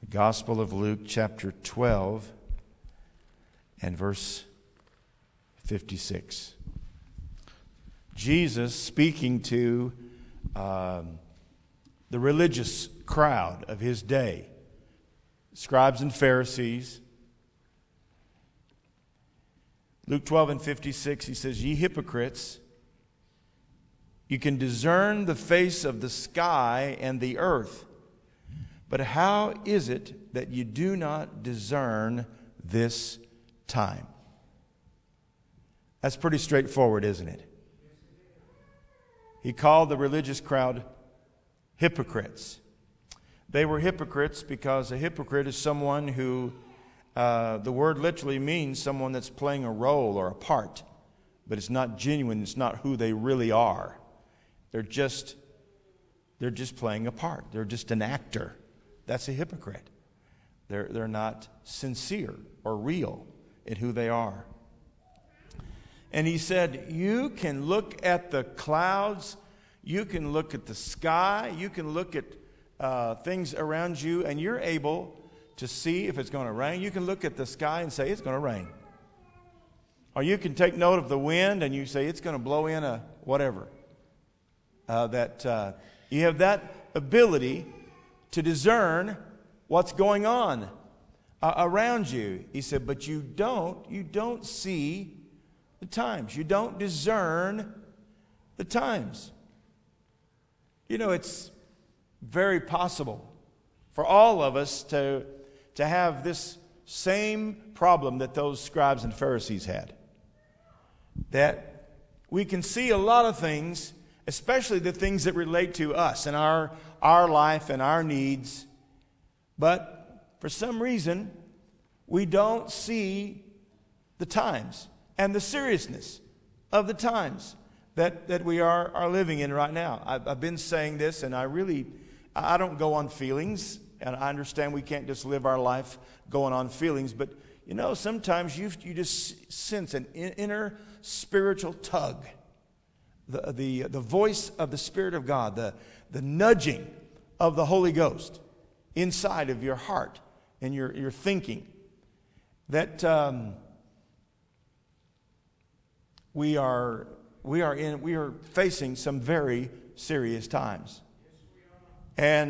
The Gospel of Luke, chapter 12, and verse 56. Jesus speaking to the religious crowd of his day, scribes and Pharisees. Luke 12 and 56, he says, "Ye hypocrites, you can discern the face of the sky and the earth, but how is it that you do not discern this time?" That's pretty straightforward, isn't it? He called the religious crowd hypocrites. They were hypocrites because a hypocrite is someone who, the word literally means someone that's playing a role or a part, but it's not genuine, it's not who they really are. They're just playing a part. They're just an actor. That's a hypocrite. They're not sincere or real in who they are. And he said, you can look at the clouds, you can look at the sky, you can look at things around you, and you're able to see if it's going to rain. You can look at the sky and say, it's going to rain. Or you can take note of the wind and you say, it's going to blow in a whatever. You have that ability to discern what's going on around you. He said, but you don't see the times. You don't discern the times. You know, it's very possible for all of us to have this same problem that those scribes and Pharisees had. That we can see a lot of things, especially the things that relate to us and our life and our needs. But for some reason, we don't see the times and the seriousness of the times that we are living in right now. I've been saying this, and I don't go on feelings, and I understand we can't just live our life going on feelings, but you know, sometimes you just sense an inner spiritual tug. The voice of the Spirit of God, the nudging of the Holy Ghost inside of your heart and your thinking, that we are facing some very serious times. And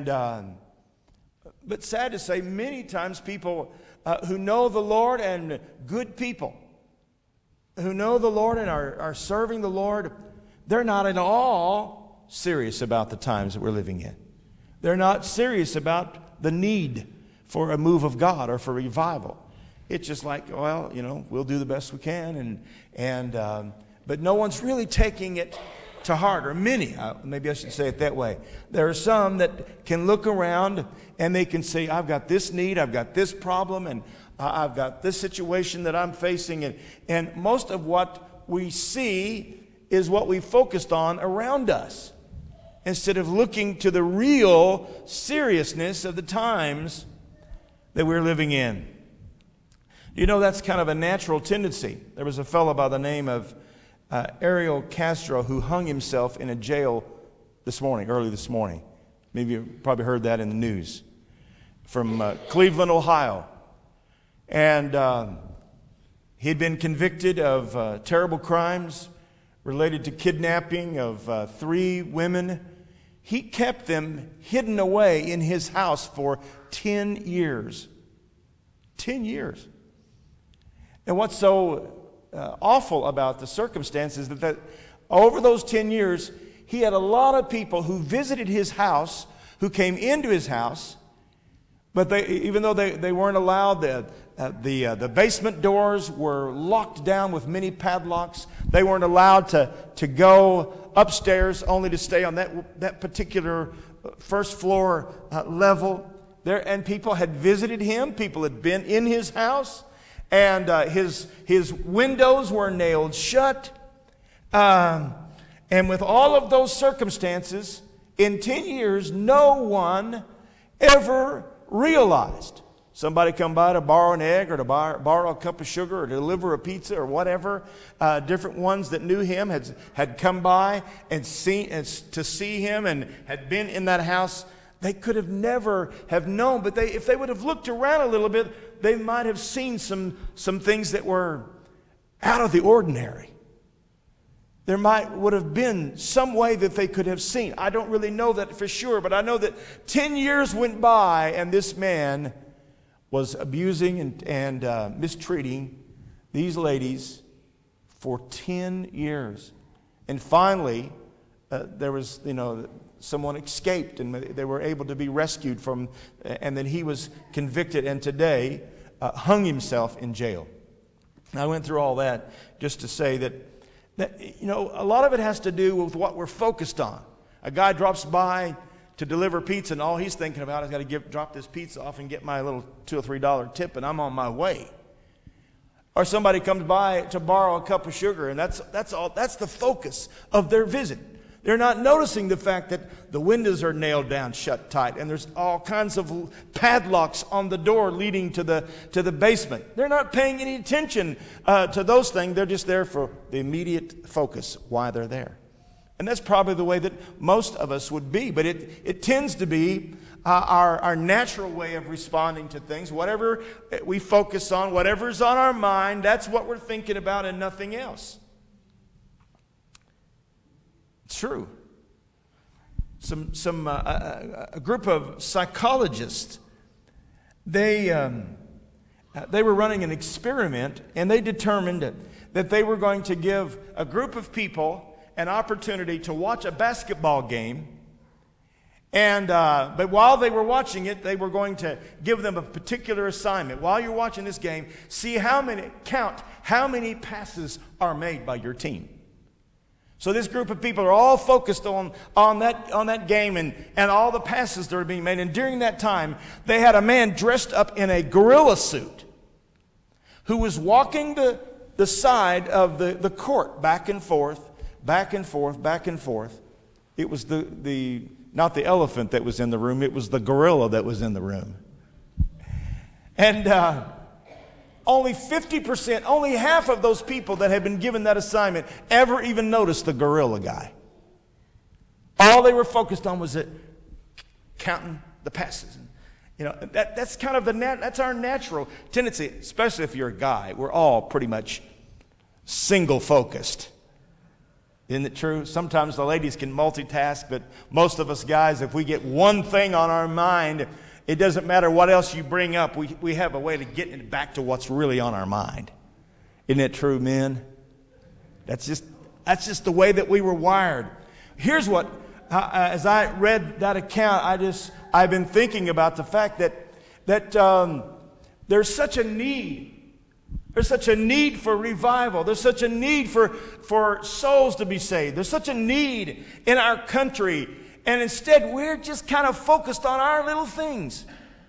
but sad to say, many times people who know the Lord, and good people who know the Lord and are serving the Lord, they're not at all serious about the times that we're living in. They're not serious about the need for a move of God or for revival. It's just like, well, you know, we'll do the best we can, but no one's really taking it to heart, or many. Maybe I should say it that way. There are some that can look around and they can say, I've got this need, I've got this problem, and I've got this situation that I'm facing, and most of what we see is what we focused on around us, instead of looking to the real seriousness of the times that we're living in. You know, that's kind of a natural tendency. There was a fellow by the name of Ariel Castro who hung himself in a jail early this morning. Maybe you probably heard that in the news. From Cleveland, Ohio. And he'd been convicted of terrible crimes related to kidnapping of 3 women. He kept them hidden away in his house for 10 years. 10 years. And what's so awful about the circumstances that over those 10 years, he had a lot of people who visited his house, who came into his house, but even though they weren't allowed, the basement doors were locked down with many padlocks. They weren't allowed to go upstairs, only to stay on that particular first floor level. And people had visited him. People had been in his house. And his windows were nailed shut. And with all of those circumstances, in 10 years, no one ever realized. Somebody come by to borrow an egg, or to borrow a cup of sugar, or to deliver a pizza, or whatever. Different ones that knew him had come by and to see him, and had been in that house they could have never have known. But if they would have looked around a little bit, they might have seen some things that were out of the ordinary. There would have been some way that they could have seen. I don't really know that for sure, but I know that 10 years went by and this man was abusing and mistreating these ladies for 10 years. And finally, there was, someone escaped and they were able to be rescued from, and then he was convicted and today hung himself in jail. And I went through all that just to say that a lot of it has to do with what we're focused on. A guy drops by to deliver pizza, and all he's thinking about is got to drop this pizza off and get my little $2 or $3 tip, and I'm on my way. Or somebody comes by to borrow a cup of sugar, and that's the focus of their visit. They're not noticing the fact that the windows are nailed down shut tight, and there's all kinds of padlocks on the door leading to the basement. They're not paying any attention to those things. They're just there for the immediate focus why they're there. And that's probably the way that most of us would be. But it tends to be our natural way of responding to things. Whatever we focus on, whatever's on our mind, that's what we're thinking about and nothing else. It's true. A group of psychologists, they were running an experiment, and they determined that they were going to give a group of people an opportunity to watch a basketball game. And but while they were watching it, they were going to give them a particular assignment. While you're watching this game, count how many passes are made by your team. So this group of people are all focused on that game and all the passes that are being made. And during that time, they had a man dressed up in a gorilla suit who was walking the side of the court back and forth, back and forth, back and forth. It was not the elephant that was in the room, it was the gorilla that was in the room. And only 50%, only half of those people that had been given that assignment ever even noticed the gorilla guy. All they were focused on was counting the passes. That's kind of that's our natural tendency, especially if you're a guy. We're all pretty much single focused. Isn't it true? Sometimes the ladies can multitask, but most of us guys, if we get one thing on our mind, it doesn't matter what else you bring up. We have a way to get it back to what's really on our mind. Isn't it true, men? That's just the way that we were wired. Here's what, as I read that account, I've been thinking about the fact that there's such a need. There's such a need for revival. There's such a need for souls to be saved. There's such a need in our country. And instead, we're just kind of focused on our little things.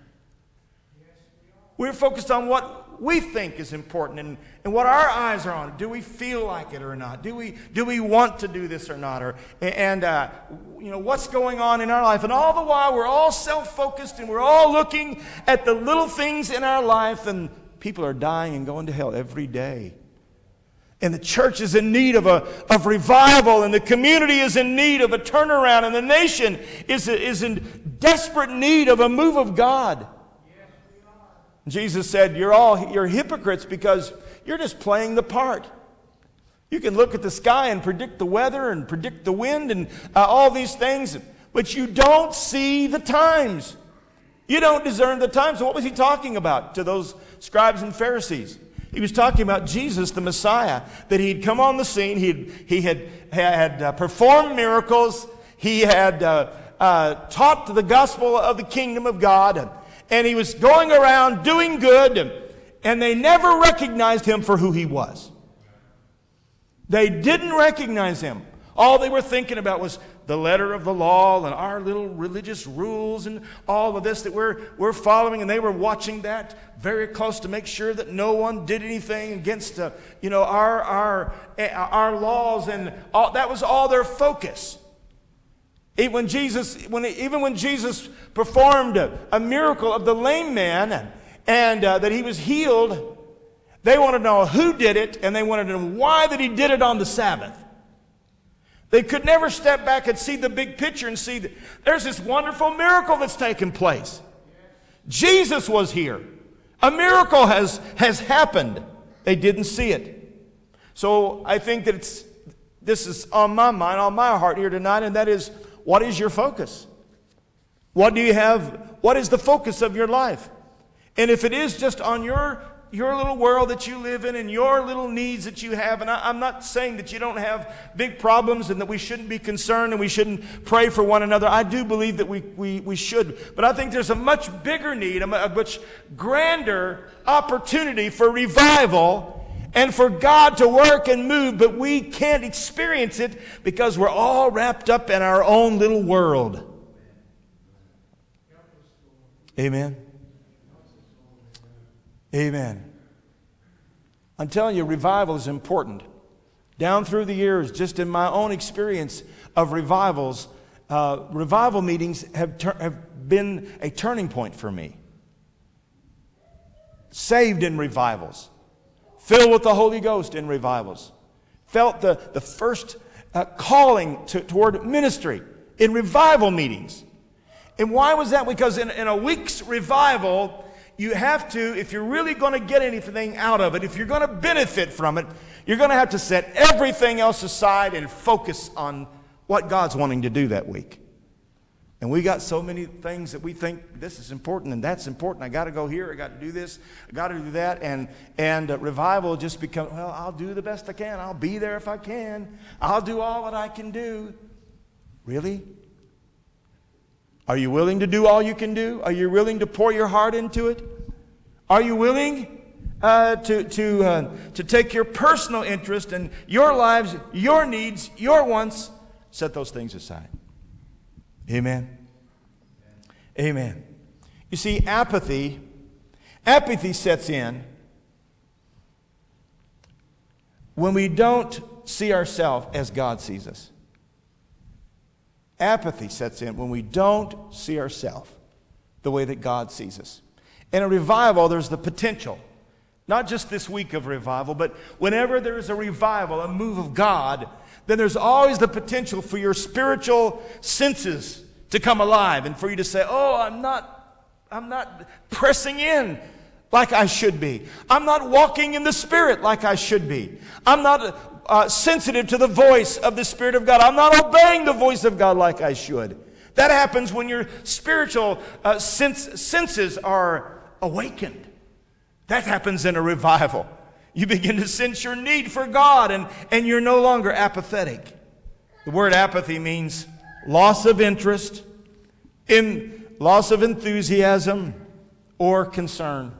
We're focused on what we think is important and what our eyes are on. Do we feel like it or not? Do we want to do this or not? What's going on in our life? And all the while, we're all self-focused and we're all looking at the little things in our life, and people are dying and going to hell every day. And the church is in need of revival, and the community is in need of a turnaround, and the nation is in desperate need of a move of God. Yes, we are. Jesus said, you're hypocrites because you're just playing the part. You can look at the sky and predict the weather and predict the wind and all these things, but you don't see the times. You don't discern the times. So what was he talking about to those scribes and Pharisees? He was talking about Jesus, the Messiah, that he'd come on the scene. He had performed miracles. He had taught the gospel of the kingdom of God. And he was going around doing good. And they never recognized him for who he was. They didn't recognize him. All they were thinking about was the letter of the law and our little religious rules and all of this that we're following. And they were watching that very close to make sure that no one did anything against our laws, and all, that was all their focus. Even when Jesus performed a miracle of the lame man and that he was healed, they wanted to know who did it, and they wanted to know why that he did it on the Sabbath. They could never step back and see the big picture and see that there's this wonderful miracle that's taken place. Jesus was here. A miracle has happened. They didn't see it. So I think that this is on my mind, on my heart here tonight, and that is, what is your focus? What do you have? What is the focus of your life? And if it is just on your little world that you live in and your little needs that you have, and I'm not saying that you don't have big problems and that we shouldn't be concerned and we shouldn't pray for one another. I do believe that we should. But I think there's a much bigger need, a much grander opportunity for revival and for God to work and move, but we can't experience it because we're all wrapped up in our own little world. Amen. Amen. I'm telling you, revival is important. Down through the years, just in my own experience of revivals, revival meetings have been a turning point for me. Saved in revivals. Filled with the Holy Ghost in revivals. Felt the first calling toward ministry in revival meetings. And why was that? Because in a week's revival, you have to, if you're really going to get anything out of it, if you're going to benefit from it, you're going to have to set everything else aside and focus on what God's wanting to do that week. And we got so many things that we think this is important and that's important. I got to go here. I got to do this. I got to do that. And revival just becomes, well, I'll do the best I can. I'll be there if I can. I'll do all that I can do. Really? Are you willing to do all you can do? Are you willing to pour your heart into it? Are you willing to take your personal interest and your lives, your needs, your wants, set those things aside? Amen. Amen. You see, apathy sets in when we don't see ourselves as God sees us. Apathy sets in when we don't see ourselves the way that God sees us. In a revival, there's the potential. Not just this week of revival, but whenever there is a revival, a move of God, then there's always the potential for your spiritual senses to come alive and for you to say, oh, I'm not pressing in like I should be. I'm not walking in the Spirit like I should be. I'm not sensitive to the voice of the Spirit of God. I'm not obeying the voice of God like I should. That happens when your spiritual senses are awakened. That happens in a revival. You begin to sense your need for God and you're no longer apathetic. The word apathy means loss of interest, loss of enthusiasm, or concern.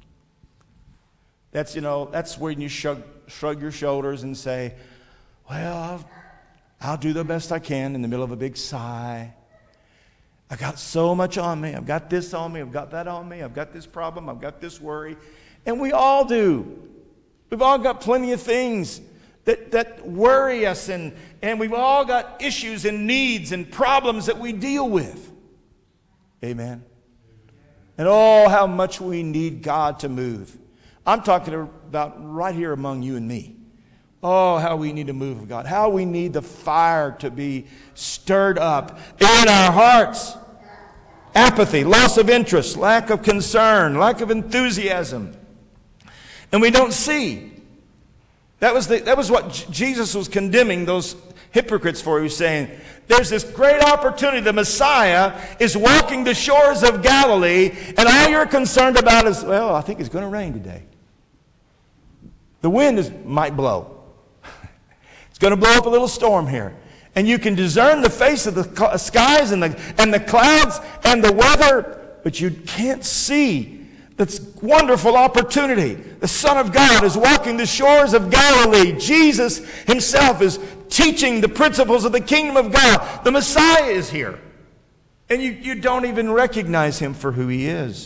That's when you shrug your shoulders and say, well, I'll do the best I can in the middle of a big sigh. I got so much on me. I've got this on me. I've got that on me. I've got this problem. I've got this worry. And we all do. We've all got plenty of things that worry us, and we've all got issues and needs and problems that we deal with. Amen. And oh, how much we need God to move. I'm talking about right here among you and me. Oh, how we need a move of God. How we need the fire to be stirred up in our hearts. Apathy, loss of interest, lack of concern, lack of enthusiasm. And we don't see. That was what Jesus was condemning those hypocrites for. He was saying, there's this great opportunity. The Messiah is walking the shores of Galilee, and all you're concerned about is, well, I think it's going to rain today. The wind might blow. It's going to blow up a little storm here. And you can discern the face of the skies and the clouds and the weather, but you can't see this wonderful opportunity. The Son of God is walking the shores of Galilee. Jesus himself is teaching the principles of the kingdom of God. The Messiah is here. And you don't even recognize him for who he is.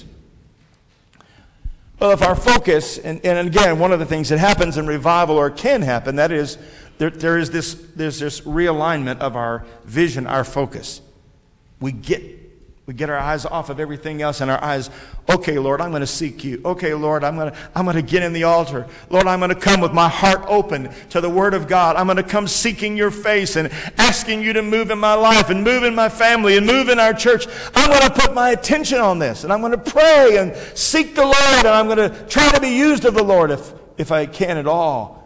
Well, if our focus, and again, one of the things that happens in revival, or can happen, that is, there's this realignment of our vision, our focus. We get We get our eyes off of everything else and our eyes, okay, Lord, I'm going to seek you. Okay, Lord, I'm going to get in the altar. Lord, I'm going to come with my heart open to the Word of God. I'm going to come seeking your face and asking you to move in my life and move in my family and move in our church. I'm going to put my attention on this, and I'm going to pray and seek the Lord, and I'm going to try to be used of the Lord if I can at all.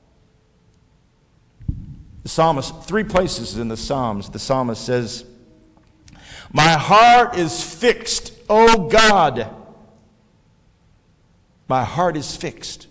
The psalmist, 3 places in the Psalms, the psalmist says, my heart is fixed, O God. My heart is fixed.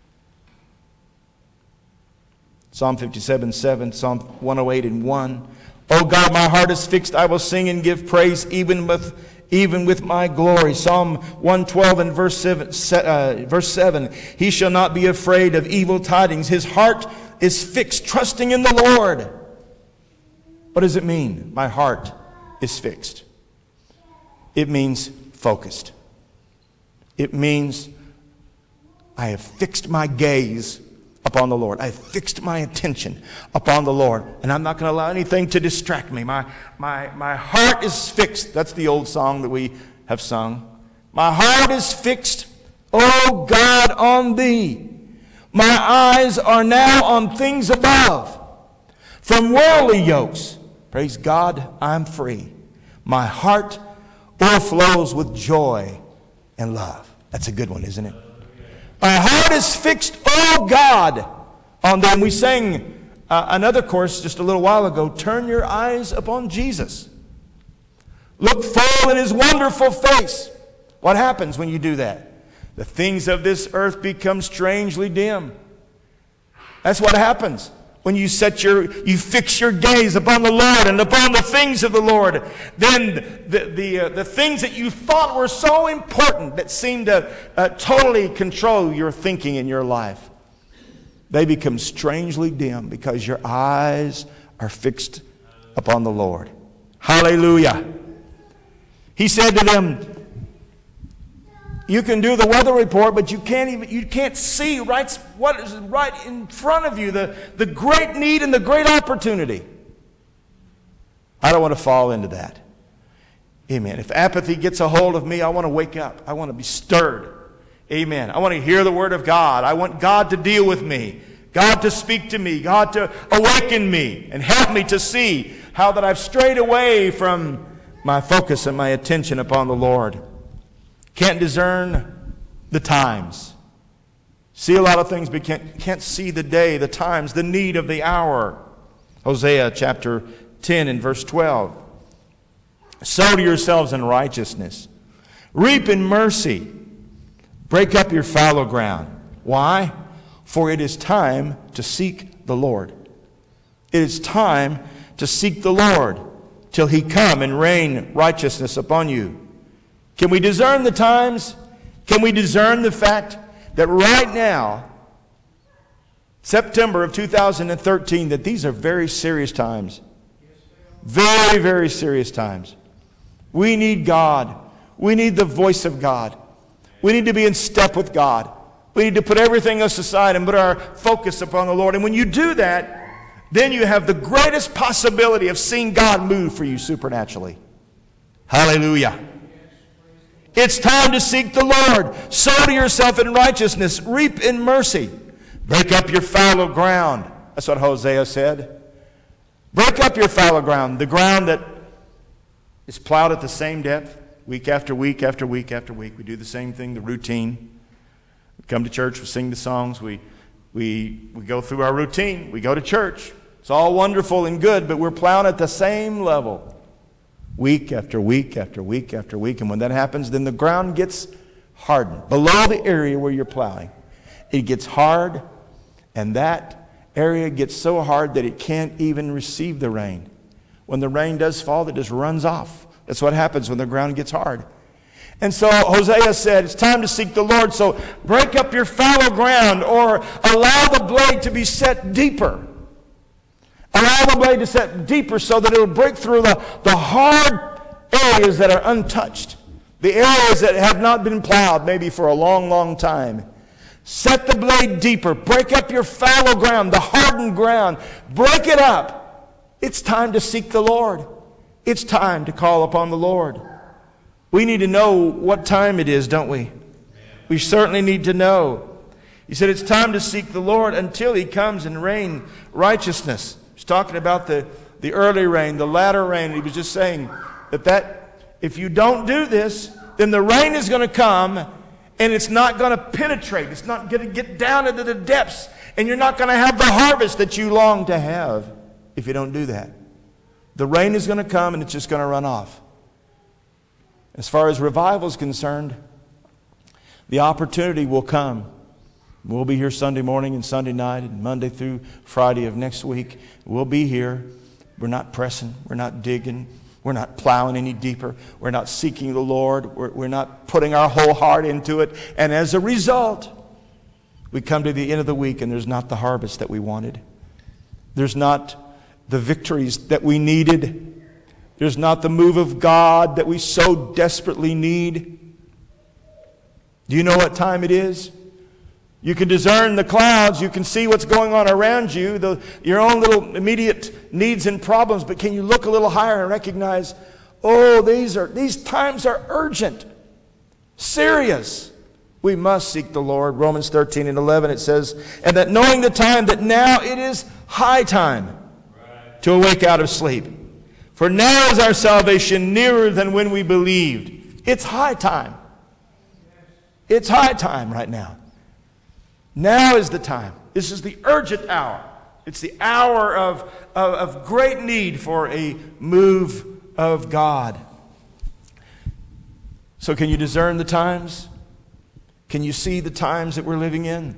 Psalm 57:7, Psalm 108:1. O God, my heart is fixed. I will sing and give praise even with my glory. Psalm 112 and verse 7. He shall not be afraid of evil tidings. His heart is fixed, trusting in the Lord. What does it mean? My heart is fixed. It means focused. It means I have fixed my gaze upon the Lord. I have fixed my attention upon the Lord. And I'm not going to allow anything to distract me. My heart is fixed. That's the old song that we have sung. My heart is fixed, O God, on thee. My eyes are now on things above. From worldly yokes, praise God, I'm free. My heart overflows with joy and love. That's a good one, isn't it? My heart is fixed, oh God, on them. We sang another chorus just a little while ago. Turn your eyes upon Jesus. Look full in His wonderful face. What happens when you do that? The things of this earth become strangely dim. That's what happens. When you fix your gaze upon the Lord and upon the things of the Lord, then the things that you thought were so important, that seemed to totally control your thinking in your life, they become strangely dim because your eyes are fixed upon the Lord. Hallelujah. He said to them, you can do the weather report, but you can't see what is right in front of you, the great need and the great opportunity. I don't want to fall into that. Amen. If apathy gets a hold of me, I want to wake up. I want to be stirred. Amen. I want to hear the Word of God. I want God to deal with me, God to speak to me, God to awaken me and help me to see how that I've strayed away from my focus and my attention upon the Lord. Can't discern the times. See a lot of things, but can't see the day, the times, the need of the hour. Hosea chapter 10 and verse 12. Sow to yourselves in righteousness. Reap in mercy. Break up your fallow ground. Why? For it is time to seek the Lord. It is time to seek the Lord till He come and rain righteousness upon you. Can we discern the times? Can we discern the fact that right now, September of 2013, that these are very serious times? Very, very serious times. We need God. We need the voice of God. We need to be in step with God. We need to put everything else aside and put our focus upon the Lord. And when you do that, then you have the greatest possibility of seeing God move for you supernaturally. Hallelujah. It's time to seek the Lord. Sow to yourself in righteousness. Reap in mercy. Break up your fallow ground. That's what Hosea said. Break up your fallow ground. The ground that is plowed at the same depth, week after week after week after week. We do the same thing, the routine. We come to church, we sing the songs, we go through our routine, we go to church. It's all wonderful and good, but we're plowing at the same level. Week after week after week after week. And when that happens, then the ground gets hardened. Below the area where you're plowing, it gets hard, and that area gets so hard that it can't even receive the rain. When the rain does fall, it just runs off. That's what happens when the ground gets hard. And so Hosea said, it's time to seek the Lord, so break up your fallow ground, or allow the blade to be set deeper. Allow the blade to set deeper so that it will break through the hard areas that are untouched. The areas that have not been plowed maybe for a long, long time. Set the blade deeper. Break up your fallow ground, the hardened ground. Break it up. It's time to seek the Lord. It's time to call upon the Lord. We need to know what time it is, don't we? We certainly need to know. He said it's time to seek the Lord until He comes and rain righteousness. He's talking about the early rain, the latter rain. He was just saying that if you don't do this, then the rain is going to come and it's not going to penetrate. It's not going to get down into the depths, and you're not going to have the harvest that you long to have if you don't do that. The rain is going to come and it's just going to run off. As far as revival is concerned, the opportunity will come. We'll be here Sunday morning and Sunday night and Monday through Friday of next week. We'll be here. We're not pressing. We're not digging. We're not plowing any deeper. We're not seeking the Lord. We're not putting our whole heart into it. And as a result, we come to the end of the week and there's not the harvest that we wanted. There's not the victories that we needed. There's not the move of God that we so desperately need. Do you know what time it is? You can discern the clouds. You can see what's going on around you, your own little immediate needs and problems. But can you look a little higher and recognize, these times are urgent, serious. We must seek the Lord. Romans 13:11, it says, and that knowing the time, that now it is high time to awake out of sleep. For now is our salvation nearer than when we believed. It's high time. It's high time right now. Now is the time. This is the urgent hour. It's the hour of great need for a move of God. So can you discern the times? Can you see the times that we're living in?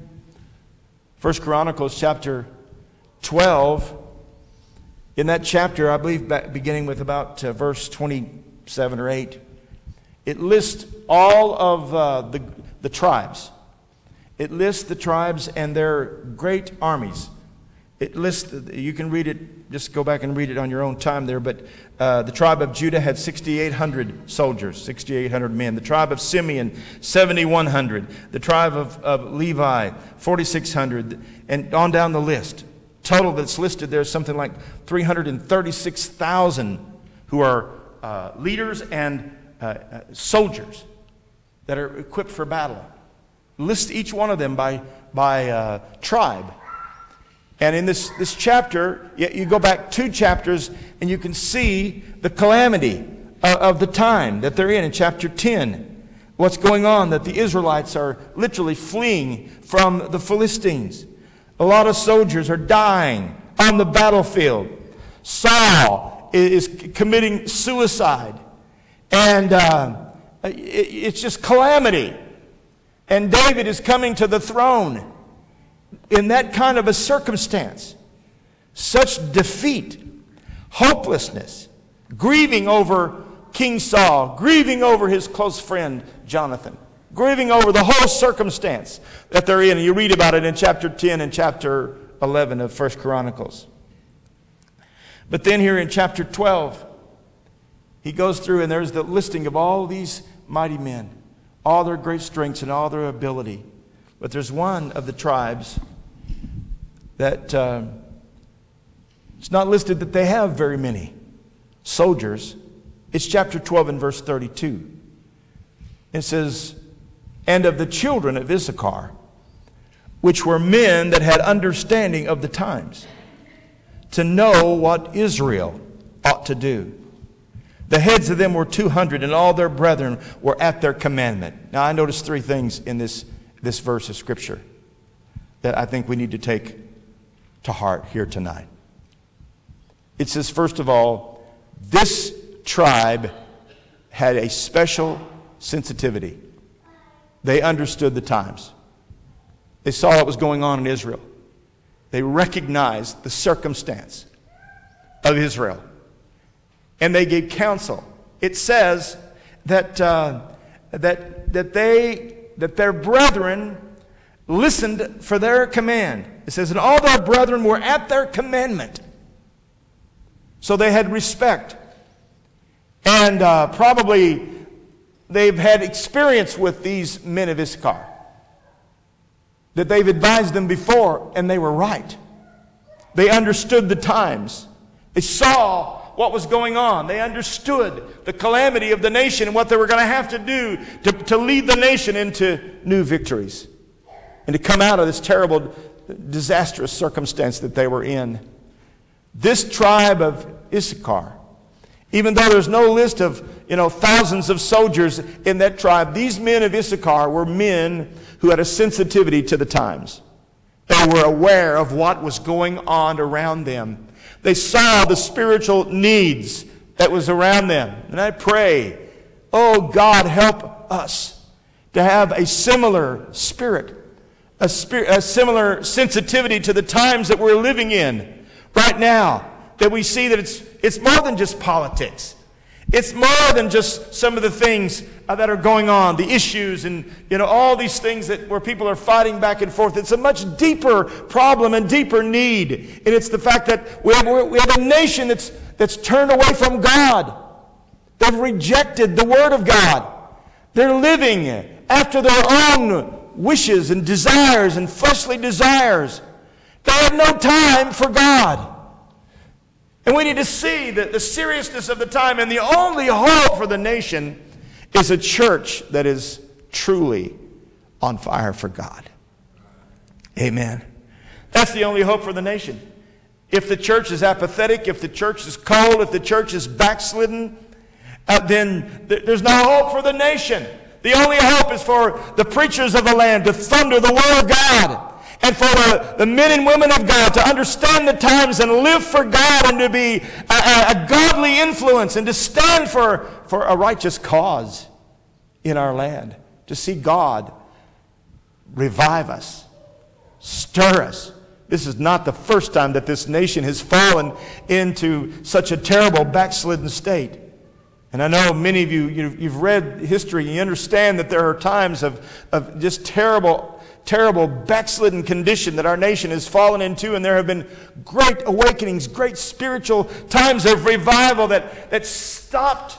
1 Chronicles chapter 12. In that chapter, I believe beginning with about verse 27 or 8, it lists all of the tribes. It lists the tribes and their great armies. It lists, you can read it, just go back and read it on your own time there, but the tribe of Judah had 6,800 soldiers, 6,800 men. The tribe of Simeon, 7,100. The tribe of Levi, 4,600, and on down the list. Total that's listed there is something like 336,000 who are leaders and soldiers that are equipped for battle. List each one of them by tribe. And in this chapter, you go back 2 chapters and you can see the calamity of the time that they're in chapter 10. What's going on, that the Israelites are literally fleeing from the Philistines. A lot of soldiers are dying on the battlefield. Saul is committing suicide. And it's just calamity. And David is coming to the throne in that kind of a circumstance. Such defeat, hopelessness, grieving over King Saul, grieving over his close friend Jonathan, grieving over the whole circumstance that they're in. And you read about it in chapter 10 and chapter 11 of 1 Chronicles. But then here in chapter 12, he goes through and there's the listing of all these mighty men, all their great strengths and all their ability. But there's one of the tribes that it's not listed that they have very many soldiers. It's chapter 12 and verse 32. It says, and of the children of Issachar, which were men that had understanding of the times, to know what Israel ought to do. The heads of them were 200, and all their brethren were at their commandment. Now I noticed 3 things in this verse of Scripture that I think we need to take to heart here tonight. It says, first of all, this tribe had a special sensitivity. They understood the times. They saw what was going on in Israel. They recognized the circumstance of Israel. And they gave counsel. It says that their brethren listened for their command. It says, and all their brethren were at their commandment. So they had respect. And probably they've had experience with these men of Issachar. That they've advised them before, and they were right. They understood the times. They saw what was going on. They understood the calamity of the nation and what they were going to have to do to lead the nation into new victories and to come out of this terrible, disastrous circumstance that they were in. This tribe of Issachar, even though there's no list of thousands of soldiers in that tribe, these men of Issachar were men who had a sensitivity to the times. They were aware of what was going on around them. They saw the spiritual needs that was around them. And I pray, oh God, help us to have a similar spirit, a similar sensitivity to the times that we're living in right now, that we see that it's more than just politics. It's more than just some of the things that are going on, the issues and all these things where people are fighting back and forth. It's a much deeper problem and deeper need. And it's the fact that we have a nation that's turned away from God. They've rejected the Word of God. They're living after their own wishes and desires and fleshly desires. They have no time for God. And we need to see the seriousness of the time, and the only hope for the nation is a church that is truly on fire for God. Amen. That's the only hope for the nation. If the church is apathetic, if the church is cold, if the church is backslidden, then there's no hope for the nation. The only hope is for the preachers of the land to thunder the Word of God, and for the men and women of God to understand the times and live for God and to be a godly influence and to stand for a righteous cause in our land. To see God revive us, stir us. This is not the first time that this nation has fallen into such a terrible backslidden state. And I know many of you've read history, you understand that there are times of just terrible backslidden condition that our nation has fallen into, and there have been great awakenings, great spiritual times of revival that stopped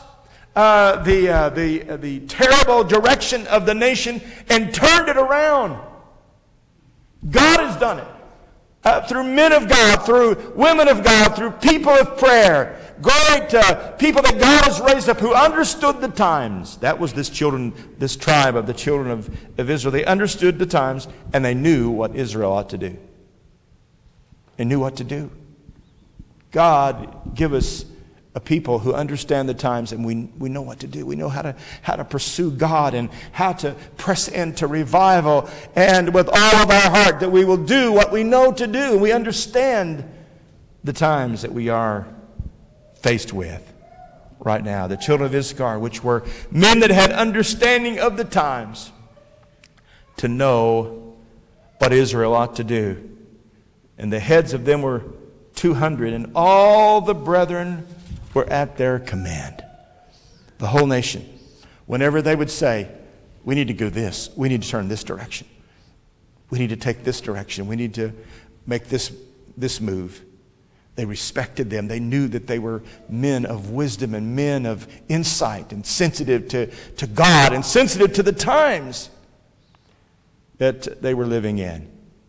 the terrible direction of the nation and turned it around. God has done it through men of God, through women of God, through people of prayer. Great people that God has raised up who understood the times. That was this tribe of the children of Israel. They understood the times, and they knew what Israel ought to do. They knew what to do. God, give us a people who understand the times, and we know what to do. We know how to pursue God and how to press into revival, and with all of our heart that we will do what we know to do. We understand the times that we are faced with right now. The children of Issachar, which were men that had understanding of the times, to know what Israel ought to do. And the heads of them were 200, and all the brethren were at their command. The whole nation. Whenever they would say, we need to go this, we need to turn this direction, we need to take this direction, we need to make this move. They respected them. They knew that they were men of wisdom and men of insight and sensitive to God and sensitive to the times that they were living in.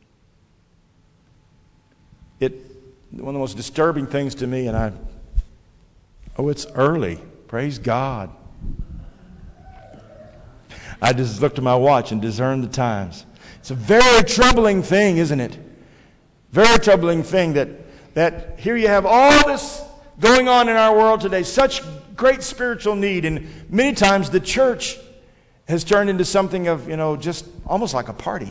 One of the most disturbing things to me, it's early. Praise God. I just looked at my watch and discerned the times. It's a very troubling thing, isn't it? Very troubling thing that here you have all this going on in our world today, such great spiritual need, and many times the church has turned into something of, just almost like a party.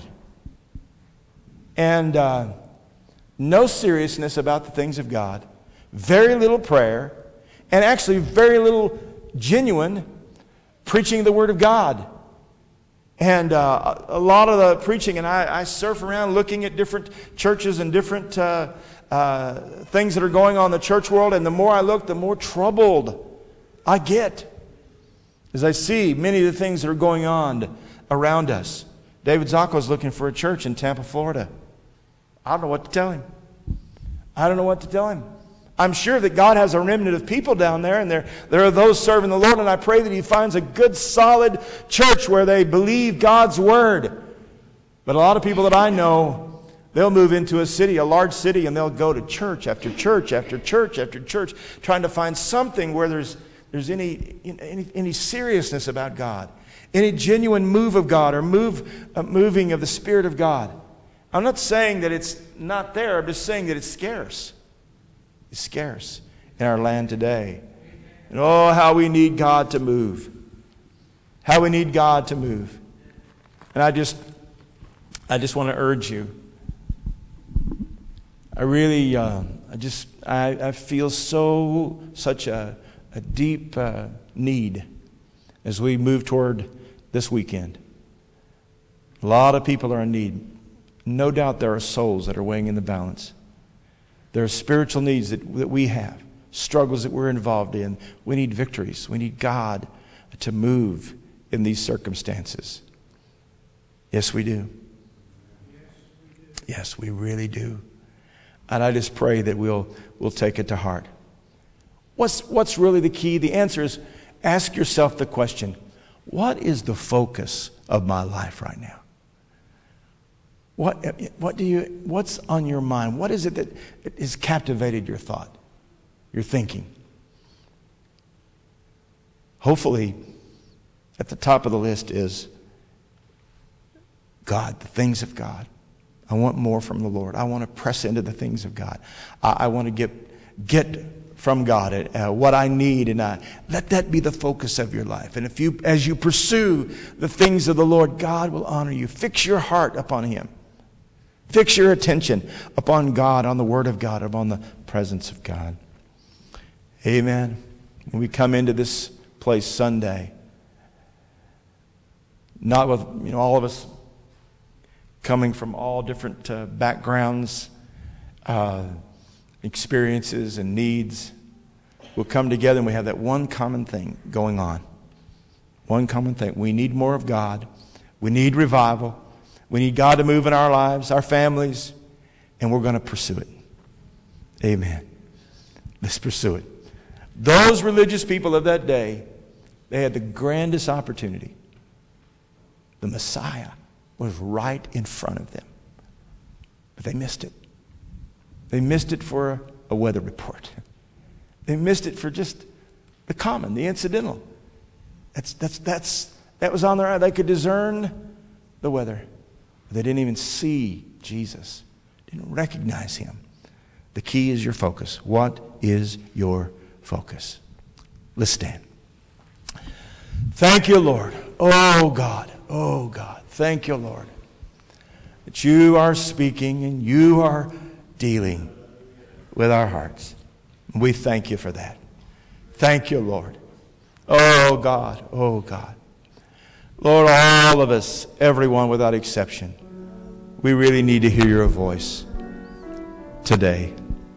And no seriousness about the things of God, very little prayer, and actually very little genuine preaching the Word of God. And a lot of the preaching, and I surf around looking at different churches and different things that are going on in the church world, and the more I look, the more troubled I get as I see many of the things that are going on around us. David Zacco is looking for a church in Tampa, Florida. I don't know what to tell him. I'm sure that God has a remnant of people down there, and there are those serving the Lord, and I pray that He finds a good, solid church where they believe God's Word. But a lot of people that I know They'll move into a city, a large city, and they'll go to church after church after church after church, trying to find something where there's any seriousness about God, any genuine move of God or moving of the Spirit of God. I'm not saying that it's not there. I'm just saying that it's scarce. It's scarce in our land today. And oh, how we need God to move. How we need God to move. And I just want to urge you. I really, I feel such a deep need as we move toward this weekend. A lot of people are in need. No doubt there are souls that are weighing in the balance. There are spiritual needs that we have, struggles that we're involved in. We need victories. We need God to move in these circumstances. Yes, we do. Yes, we really do. And I just pray that we'll take it to heart. What's really the key? The answer is, ask yourself the question, what is the focus of my life right now? What's on your mind? What is it that has captivated your thought, your thinking? Hopefully, at the top of the list is God, the things of God. I want more from the Lord. I want to press into the things of God. I want to get from God what I need, and let that be the focus of your life. And as you pursue the things of the Lord, God will honor you. Fix your heart upon Him. Fix your attention upon God, on the Word of God, upon the presence of God. Amen. When we come into this place Sunday, not with all of us coming from all different backgrounds, experiences, and needs, we'll come together and we have that one common thing going on. One common thing. We need more of God. We need revival. We need God to move in our lives, our families, and we're going to pursue it. Amen. Let's pursue it. Those religious people of that day, they had the grandest opportunity. The Messiah was right in front of them. But they missed it. They missed it for a weather report. They missed it for just the common, the incidental. That was on their eye. They could discern the weather. They didn't even see Jesus. Didn't recognize Him. The key is your focus. What is your focus? Let's stand. Thank you, Lord. Oh, God. Oh, God. Thank you, Lord, that you are speaking and you are dealing with our hearts. We thank you for that. Thank you, Lord. Oh, God. Oh, God. Lord, all of us, everyone without exception, we really need to hear your voice today.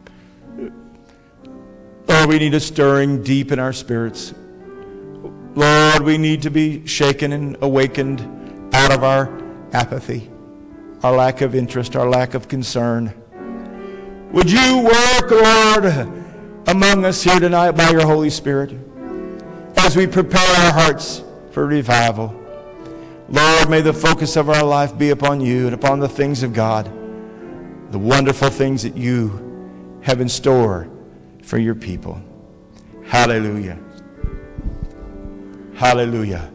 Lord, we need a stirring deep in our spirits. Lord, we need to be shaken and awakened out of our apathy, our lack of interest, our lack of concern. Would you work, Lord, among us here tonight by your Holy Spirit as we prepare our hearts for revival? Lord, may the focus of our life be upon you and upon the things of God, the wonderful things that you have in store for your people. Hallelujah. Hallelujah.